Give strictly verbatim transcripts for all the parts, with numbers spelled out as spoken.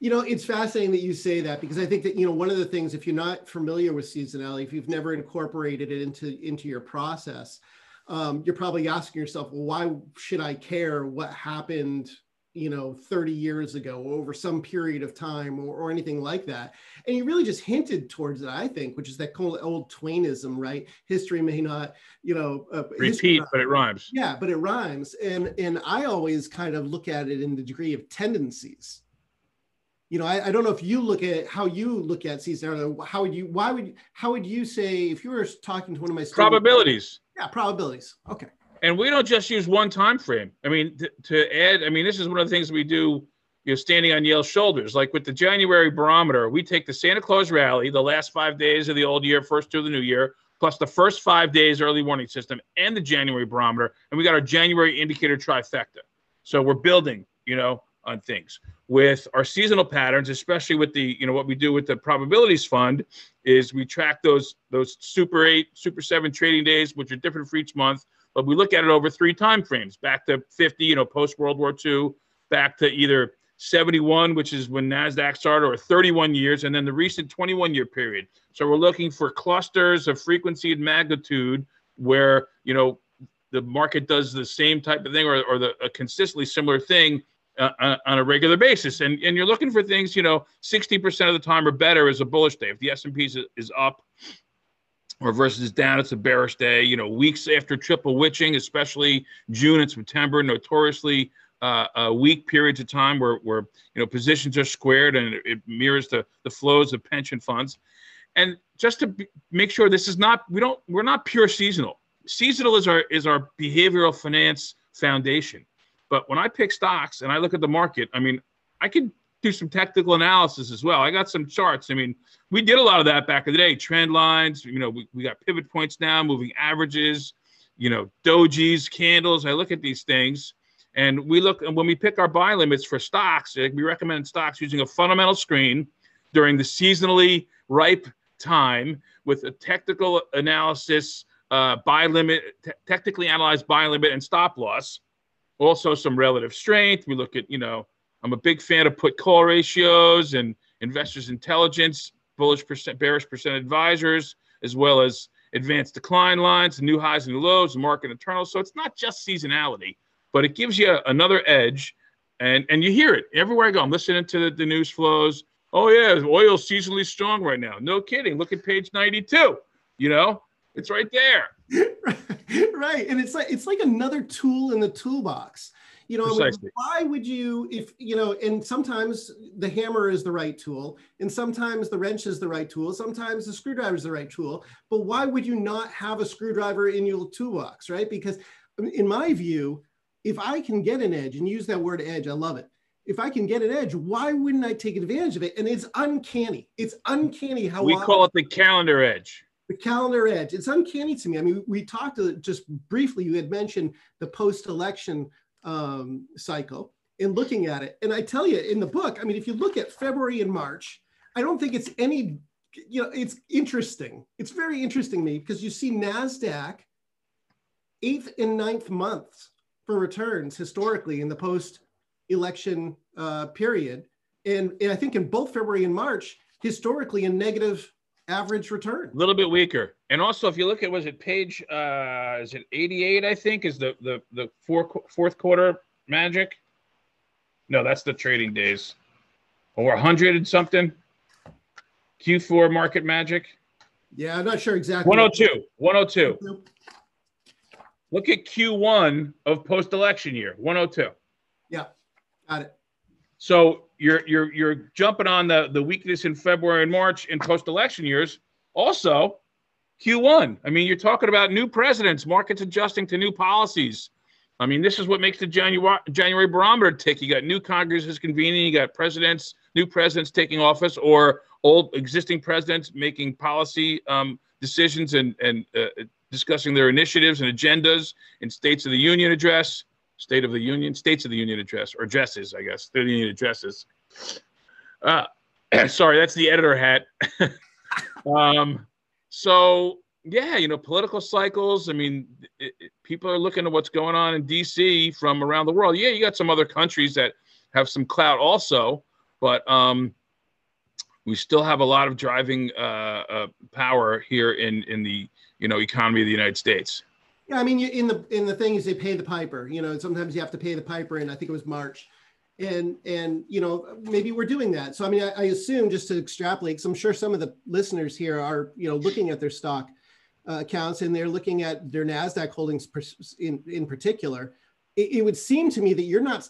You know, it's fascinating that you say that, because I think that, you know, one of the things, if you're not familiar with seasonality, if you've never incorporated it into, into your process, um, you're probably asking yourself, well, why should I care what happened, you know, thirty years ago, or over some period of time, or, or anything like that? And you really just hinted towards it, I think, which is that kind of old Twainism, right? History may not, you know, uh, repeat, not, but it rhymes. Yeah, but it rhymes. And, and I always kind of look at it in the degree of tendencies. You know, I, I don't know if you look at how you look at seasonality. How would you, why would, how would you say, if you were talking to one of my students? Probabilities. Yeah, probabilities. Okay. And we don't just use one time frame. I mean, to, to add, I mean, this is one of the things we do, you know, standing on Yale's shoulders. Like with the January barometer, we take the Santa Claus rally, the last five days of the old year, first two of the new year, plus the first five days early warning system and the January barometer, and we got our January indicator trifecta. So we're building, you know, on things. With our seasonal patterns, especially with the, you know, what we do with the probabilities fund is we track those, those super eight, super seven trading days, which are different for each month. But we look at it over three time frames, back to fifty, you know, post World War Two, back to either seventy-one, which is when NASDAQ started, or thirty-one years, and then the recent twenty-one year period. So we're looking for clusters of frequency and magnitude where, you know, the market does the same type of thing, or, or the, a consistently similar thing uh, on a regular basis. And, and you're looking for things, you know, sixty percent of the time or better is a bullish day. If the S and P is, is up, or versus down, it's a bearish day. You know, weeks after triple witching, especially June and September, notoriously uh, uh, weak periods of time where, where you know, positions are squared, and it, it mirrors the, the flows of pension funds. And just to be, make sure this is not, we don't, we're not pure seasonal. Seasonal is our, is our behavioral finance foundation. But when I pick stocks and I look at the market, I mean, I could do some technical analysis as well. I got some charts. I mean, we did a lot of that back in the day. Trend lines, you know, we, we got pivot points now, moving averages, you know, dojis, candles. I look at these things, and we look, and when we pick our buy limits for stocks, we recommend stocks using a fundamental screen during the seasonally ripe time with a technical analysis, uh, buy limit, te- technically analyzed buy limit and stop loss. Also some relative strength. We look at, you know, I'm a big fan of put call ratios and investors intelligence, bullish percent, bearish percent advisors, as well as advanced decline lines, new highs and lows, market internal. So it's not just seasonality, but it gives you another edge. And, and you hear it everywhere I go. I'm listening to the, the news flows. Oh yeah, oil's seasonally strong right now. No kidding. Look at page ninety-two. You know, it's right there. Right. And it's like, it's like another tool in the toolbox. You know, I mean, why would you, if, you know, and sometimes the hammer is the right tool, and sometimes the wrench is the right tool, sometimes the screwdriver is the right tool, but why would you not have a screwdriver in your toolbox, right? Because in my view, if I can get an edge, and use that word edge, I love it. If I can get an edge, why wouldn't I take advantage of it? And it's uncanny. It's uncanny how we call it the calendar edge. The calendar edge. It's uncanny to me. I mean, we talked to, just briefly, you had mentioned the post-election um, cycle and looking at it. And I tell you in the book, I mean, if you look at February and March, I don't think it's any, you know, it's interesting. It's very interesting to me because you see NASDAQ eighth and ninth months for returns historically in the post-election uh, period. And, and I think in both February and March, historically a negative average return. A little bit weaker. And also, if you look at, was it page, uh, is it eighty-eight, I think, is the, the, the four, fourth quarter magic? No, that's the trading days. Or one hundred and something. Q four market magic. Yeah, I'm not sure exactly. one oh two. one oh two. Look at Q one of post-election year. one oh two. Yeah, got it. So you're you're you're jumping on the, the weakness in February and March in post-election years. Also, Q one. I mean, you're talking about new presidents, markets adjusting to new policies. I mean, this is what makes the January January barometer tick. You got new Congresses convening, you got presidents, new presidents taking office, or old existing presidents making policy um, decisions and and uh, discussing their initiatives and agendas in States of the Union address. State of the Union, States of the Union address, or addresses, I guess. State of the Union addresses. Uh, sorry, that's the editor hat. um, so, yeah, you know, political cycles. I mean, it, it, people are looking at what's going on in D C from around the world. Yeah, you got some other countries that have some clout also, but um, we still have a lot of driving uh, uh, power here in in the you know economy of the United States. Yeah, I mean, you, in the in the thing is they pay the piper. You know, sometimes you have to pay the piper, and I think it was March, and and you know maybe we're doing that. So I mean, I, I assume, just to extrapolate, because I'm sure some of the listeners here are you know looking at their stock uh, accounts and they're looking at their NASDAQ holdings in in particular. It, it would seem to me that you're not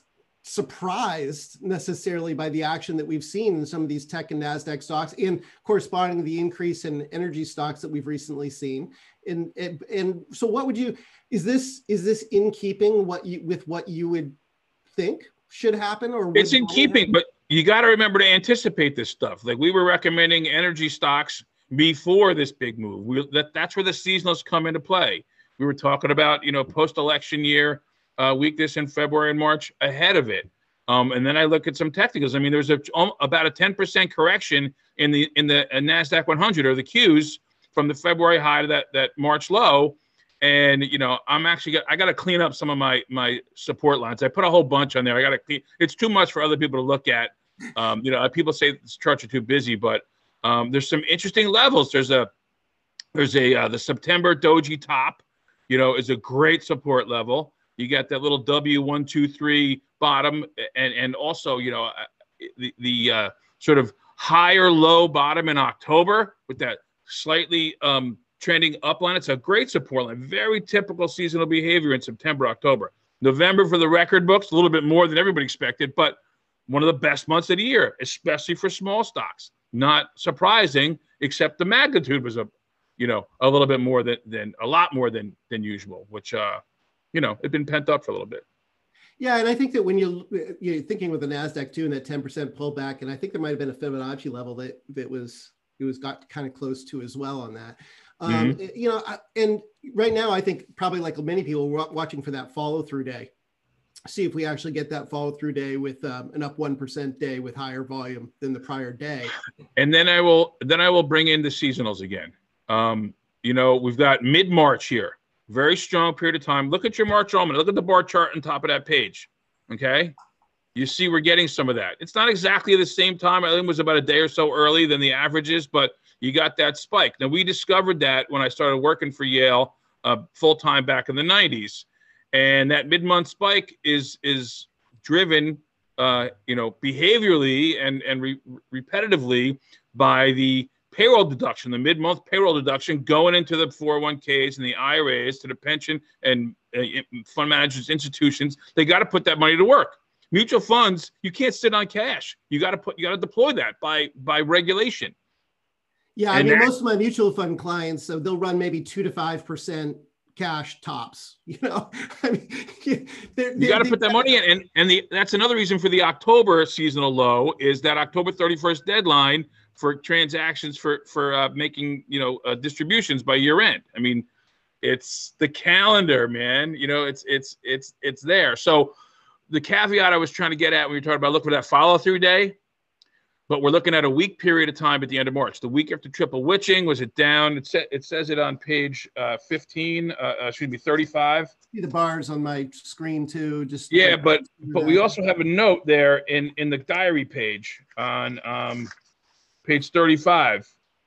surprised necessarily by the action that we've seen in some of these tech and NASDAQ stocks, and corresponding to the increase in energy stocks that we've recently seen. And, and, and so what would you, is this, is this in keeping what you, with what you would think should happen? Or it's in keeping, happen? But you got to remember to anticipate this stuff. Like we were recommending energy stocks before this big move. We, that, that's where the seasonals come into play. We were talking about, you know, post-election year, Uh, weakness in February and March ahead of it, um, and then I look at some technicals. I mean, there's a, um, about a ten percent correction in the in the uh, NASDAQ one hundred or the Qs from the February high to that that March low, and you know I'm actually got, I got to clean up some of my my support lines. I put a whole bunch on there. I got to clean. It's too much for other people to look at. Um, you know, people say the charts are too busy, but um, there's some interesting levels. There's a there's a uh, the September Doji top, you know, is a great support level. You got that little W one, two, three bottom, and and also you know the the uh, sort of higher low bottom in October with that slightly um, trending up line. It's a great support line. Very typical seasonal behavior in September, October. November for the record books, a little bit more than everybody expected, but one of the best months of the year, especially for small stocks. Not surprising, except the magnitude was a you know a little bit more than than a lot more than than usual, which. Uh, you know, it'd been pent up for a little bit. Yeah, and I think that when you, you're thinking with the NASDAQ too, and that ten percent pullback, and I think there might have been a Fibonacci level that that was, it was got kind of close to as well on that. Um, mm-hmm. You know, and right now I think probably like many people, we're watching for that follow through day. See if we actually get that follow through day with um, an up one percent day with higher volume than the prior day. And then I will, then I will bring in the seasonals again. Um, you know, we've got mid-March here. Very strong period of time. Look at your March almanac. Look at the bar chart on top of that page. Okay. You see we're getting some of that. It's not exactly the same time. I think it was about a day or so early than the averages, but you got that spike. Now, we discovered that when I started working for Yale uh, full-time back in the nineties. And that mid-month spike is is driven, uh, you know, behaviorally and, and re repetitively by the payroll deduction, the mid-month payroll deduction going into the four oh one Ks and the I R As to the pension and uh, fund managers, institutions. They got to put that money to work. Mutual funds, you can't sit on cash. You got to put, you got to deploy that by by regulation. Yeah, I and mean, most of my mutual fund clients, so they'll run maybe two to five percent cash tops. You know, I mean, they're, you got to put that money in, and and the that's another reason for the October seasonal low is that October thirty-first deadline for transactions for for uh, making you know uh, distributions by year end. I mean, it's the calendar, man. You know, it's it's it's it's there. So the caveat I was trying to get at when we were talking about look for that follow through day, but we're looking at a week period of time at the end of March. The week after triple witching, was it down? It says it says it on page uh, fifteen. Uh, uh, should be thirty-five. See the bars on my screen too. Just yeah, like, but but we also have a note there in in the diary page on. Um, Page thirty-five.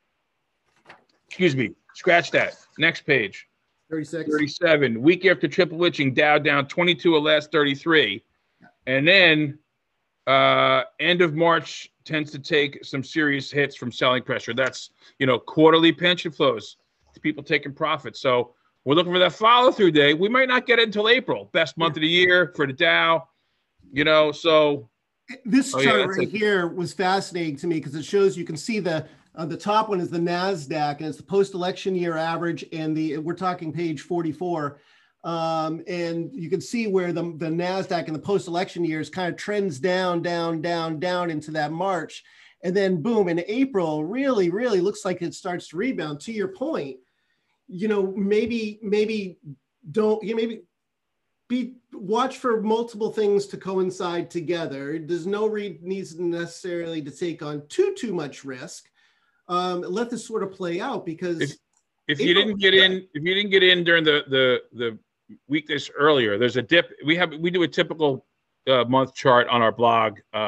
Excuse me. Scratch that. Next page. thirty-six. thirty-seven. Week after triple witching, Dow down twenty-two of last thirty-three. And then uh, end of March tends to take some serious hits from selling pressure. That's, you know, quarterly pension flows. People taking profits. So we're looking for that follow through day. We might not get it until April. Best month of the year for the Dow. You know, so. This oh, chart yeah, right a- here was fascinating to me because it shows you can see the uh, the top one is the NASDAQ and it's the post-election year average, and the we're talking page forty-four, um, and you can see where the the NASDAQ in the post-election years kind of trends down, down, down, down into that March, and then boom in April really really looks like it starts to rebound. To your point, you know maybe maybe don't you know, maybe. Be watch for multiple things to coincide together. There's no re needs necessarily to take on too too much risk. Um, let this sort of play out because if, if you didn't get in, if you didn't get in during the the the weakness earlier, there's a dip. We have we do a typical uh, month chart on our blog uh,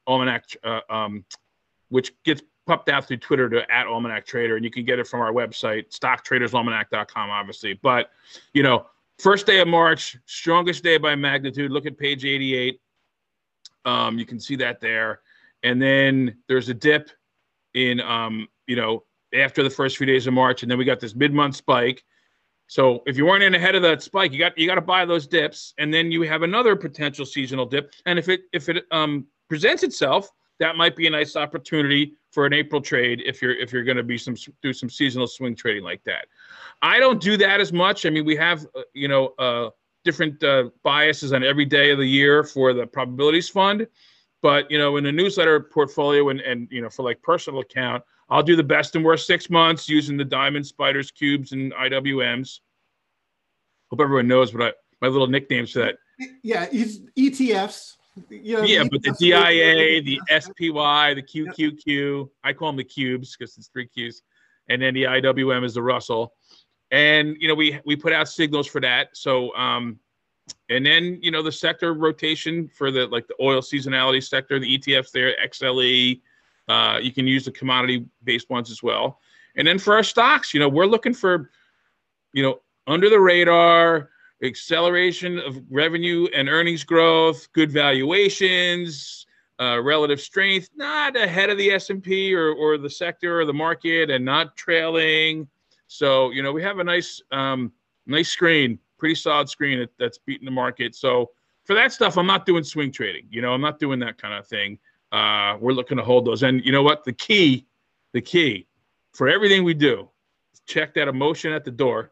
Almanac, uh, um, which gets popped out through Twitter to at Almanac Trader, and you can get it from our website, stock traders almanac dot com, obviously. But, you know, first day of March, strongest day by magnitude. Look at page eighty-eight. Um, you can see that there. And then there's a dip in, um, you know, after the first few days of March, and then we got this mid-month spike. So if you weren't in ahead of that spike, you got you got to buy those dips, and then you have another potential seasonal dip. And if it if it um, presents itself, that might be a nice opportunity for an April trade if you're if you're going to be some do some seasonal swing trading like that. I don't do that as much. I mean, we have uh, you know uh, different uh, biases on every day of the year for the probabilities fund, but you know in the newsletter portfolio and and you know for like personal account, I'll do the best and worst six months using the diamond, spiders, cubes, and I W Ms. Hope everyone knows what I, my little nicknames for that. Yeah, it's E T Fs. You know, yeah, the but the E T Fs D I A, are- the S P Y, the Q Q Q, I call them the cubes because it's three Qs, and then the I W M is the Russell. And, you know, we we put out signals for that. So, um, and then, you know, the sector rotation for the, like the oil seasonality sector, the E T Fs there, X L E, uh, you can use the commodity-based ones as well. And then for our stocks, you know, we're looking for, you know, under the radar, acceleration of revenue and earnings growth, good valuations, uh, relative strength, not ahead of the S and P or, or the sector or the market, and not trailing. So, you know, we have a nice, um, nice screen, pretty solid screen that, that's beating the market. So for that stuff, I'm not doing swing trading. You know, I'm not doing that kind of thing. Uh, we're looking to hold those. And you know what? The key, the key for everything we do, check that emotion at the door.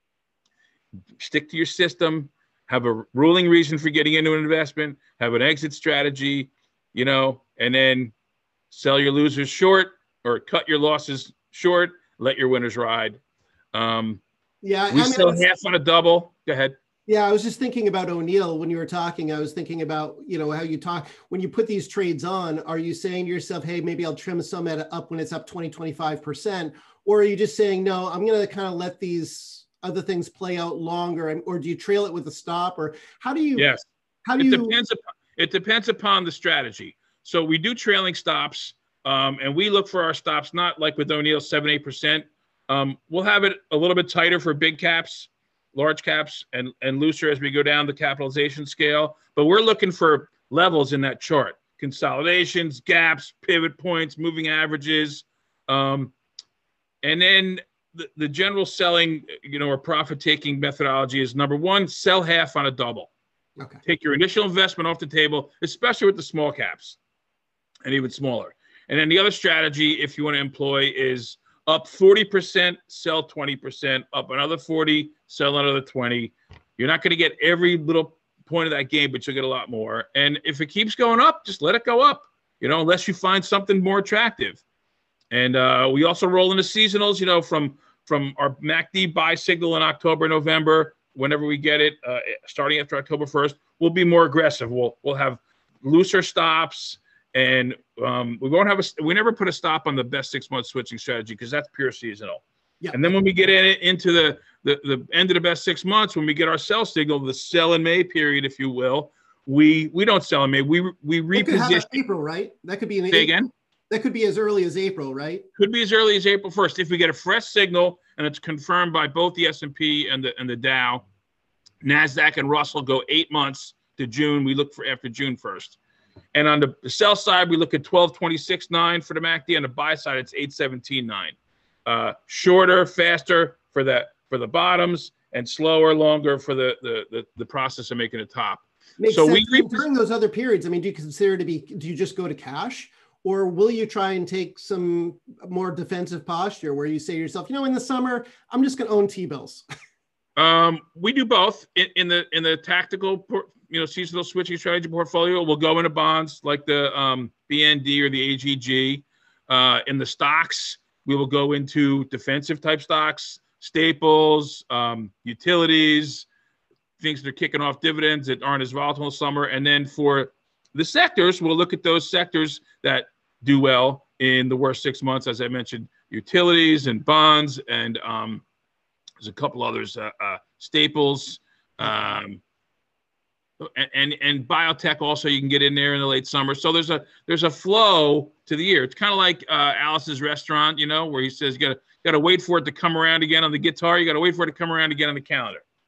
Stick to your system, have a ruling reason for getting into an investment, have an exit strategy, you know, and then sell your losers short or cut your losses short, let your winners ride. Um, yeah, we I mean, sell I was- half on a double. Go ahead. Yeah, I was just thinking about O'Neill when you were talking. I was thinking about, you know, how you talk when you put these trades on. Are you saying to yourself, hey, maybe I'll trim some at up when it's up twenty, twenty-five percent? Or are you just saying, no, I'm going to kind of let these other things play out longer? And, or do you trail it with a stop? Or how do you, Yes. how do It you, depends upon, it depends upon the strategy. So we do trailing stops, um, and we look for our stops, not like with O'Neill, seven, eight percent. Um, we'll have it a little bit tighter for big caps, large caps, and, and looser as we go down the capitalization scale. But we're looking for levels in that chart: consolidations, gaps, pivot points, moving averages. Um, and then the, the general selling, you know, or profit-taking methodology is, number one, sell half on a double. okay. Take your initial investment off the table, especially with the small caps and even smaller. And then the other strategy, if you want to employ, is up forty percent, sell twenty percent, up another forty, sell another twenty. You're not going to get every little point of that game, but you'll get a lot more. And if it keeps going up, just let it go up, you know, unless you find something more attractive. And uh, we also roll into seasonals, you know, from from our M A C D buy signal in October, November, whenever we get it, uh, starting after October first, we'll be more aggressive. We'll we'll have looser stops, and um, we won't have a. We never put a stop on the best six month switching strategy because that's pure seasonal. Yeah. And then when we get in it into the, the the end of the best six months, when we get our sell signal, the sell in May period, if you will, we we don't sell in May. We we That could have reposition. April, right? That could be an Say again. That could be as early as April, right? Could be as early as April first. If we get a fresh signal and it's confirmed by both the S and P and the and the Dow, NASDAQ and Russell go eight months to June. We look for after June first. And on the sell side, we look at twelve twenty-six nine for the M A C D. On the buy side, it's eight seventeen nine. Uh, shorter, faster for the for the bottoms, and slower, longer for the the the, the process of making a top. Makes So sense. we- And during those other periods, I mean, do you consider to be, do you just go to cash, or will you try and take some more defensive posture where you say to yourself, you know, in the summer, I'm just going to own T-bills? Um, we do both in, in the in the tactical, por- you know, seasonal switching strategy portfolio. We'll go into bonds like the um, B N D or the A G G. Uh, in the stocks, we will go into defensive type stocks, staples, um, utilities, things that are kicking off dividends that aren't as volatile in the summer. And then for the sectors, we'll look at those sectors that do well in the worst six months, as I mentioned, utilities and bonds, and um, there's a couple others, uh, uh, staples, um, and, and and biotech also you can get in there in the late summer. So there's a there's a flow to the year. It's kind of like uh, Alice's Restaurant, you know, where he says you gotta gotta wait for it to come around again on the guitar. You gotta wait for it to come around again on the calendar.